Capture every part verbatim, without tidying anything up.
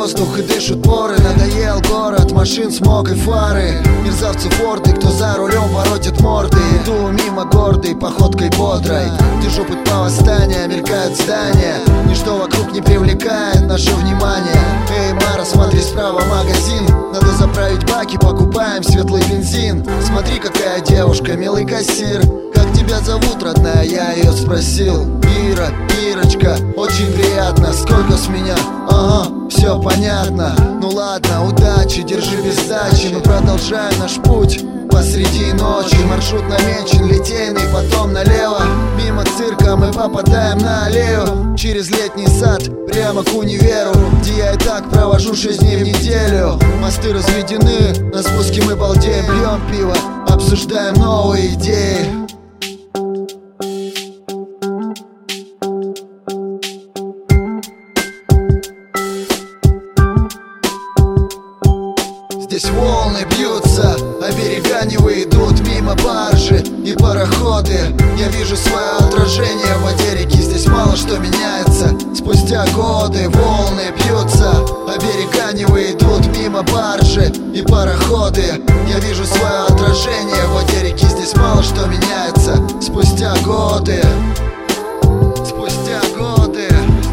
воздух и дышат поры. Надоел город, машин, смог и фары. Мерзавцы форты, кто за рулем воротит морды. Иду мимо гордой, походкой бодрой. Держу путь по восстанию, мелькают здания. Ничто вокруг не привлекает наше внимание. Эй, Мара, смотри справа, магазин. Надо заправить баки, покупаем светлый бензин. Смотри, какая девушка, милый кассир. Как тебя зовут, родная? Я ее спросил. Ира, Ирочка, очень приятно. Сколько с меня? Ага, все понятно. Ну ладно, удачи, держи без сдачи. Мы продолжаем наш путь посреди ночи. Маршрут намечен, литейный, потом налево. Мимо цирка мы попадаем на аллею. Через летний сад, прямо к универу, где я и так провожу шесть дней в неделю. Мосты разведены, на спуске мы балдеем. Пьем пиво, обсуждаем новые идеи. Здесь волны бьются, а берега не выйдут. Мимо баржи и пароходы. Я вижу свое отражение в воде реки. Здесь мало что меняется. Спустя годы волны бьются, а берега не выйдут. Мимо баржи и пароходы. Я вижу свое отражение в воде реки. Здесь мало что меняется. Спустя годы. Спустя годы.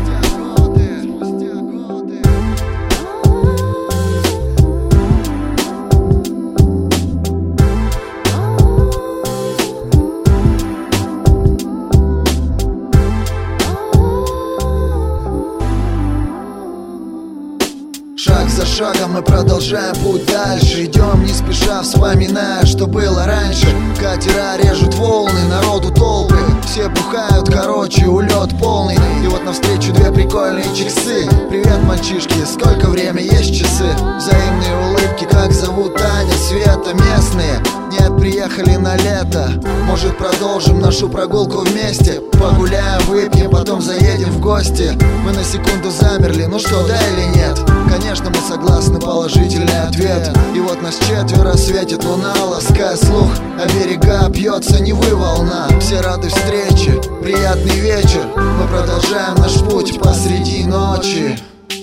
Шаг за шагом мы продолжаем путь дальше. Идем не спеша, вспоминая, что было раньше. Катера режут волны, народу толпы. Все бухают, короче, улет полный. И вот навстречу две прикольные часы. Привет, мальчишки, сколько время, есть часы? Взаимные улыбки, как зовут Таня, Света, местные? Нет, приехали на лето. Может, продолжим нашу прогулку вместе? Погуляем, выпьем, потом заедем в гости. Мы на секунду замерли, ну что, да или нет? Конечно, мы согласны, положительный ответ. И вот нас четверо, светит луна, лаская слух. А берега бьется Невы волна. Все рады встрече, приятный вечер. Мы продолжаем наш путь посреди ночи.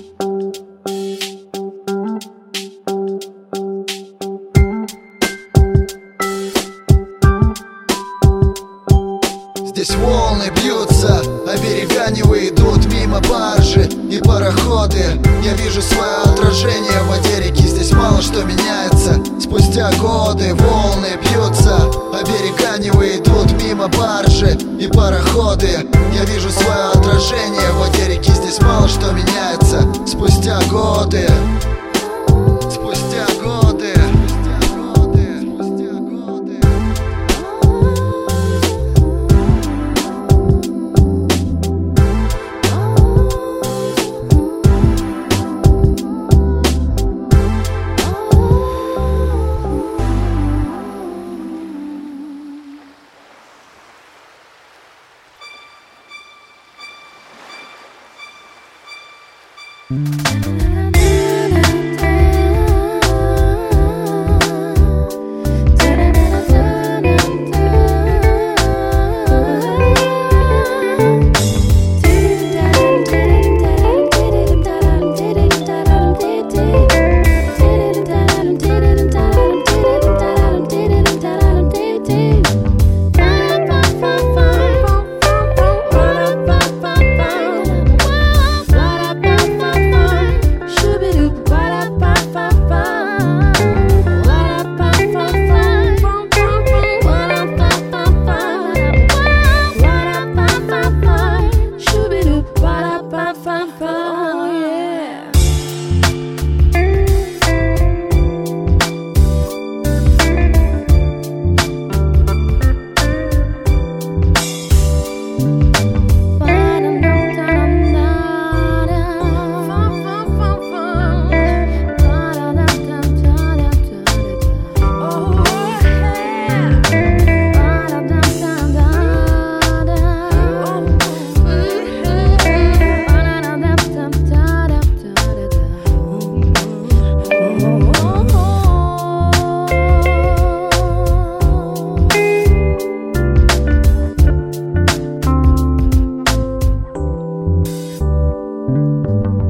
Здесь волны бьются, а берега не выйдут. Мимо баржи и пароходы. Я вижу свое отражение в воде реки. Здесь мало что меняется. Спустя годы волны бьются, а берега не выйдут. Мимо баржи и пароходы. Я вижу свое отражение в воде реки. Здесь мало что меняется. Спустя годы. Спустя годы. Thank you.